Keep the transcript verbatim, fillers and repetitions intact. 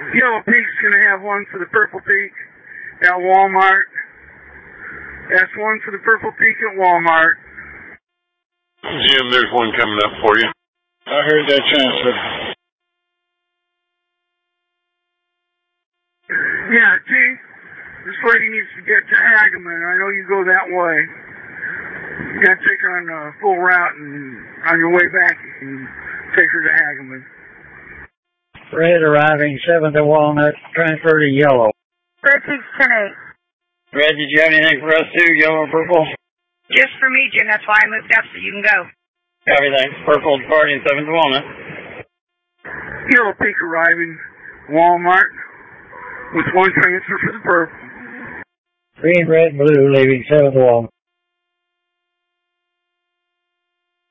Yellow Peak's going to have one for the Purple Peak at Walmart. That's one for the Purple Peak at Walmart. Jim, there's one coming up for you. I heard that transfer. Yeah, Chief, this lady needs to get to Agaman. I know you go that way. You got to take her on a full route, and on your way back, you can take her to Agaman. Red arriving, seven to Walnut, transfer to yellow. Red Peaks ten eight. Red, did you have anything for us too, yellow or purple? Just for me, Jim. That's why I moved up so you can go. Copy, thanks. Purple departing, seven to Walnut. Yellow Peak arriving, Walmart, with one transfer for the purple. Green, red, blue, leaving seven to Walnut.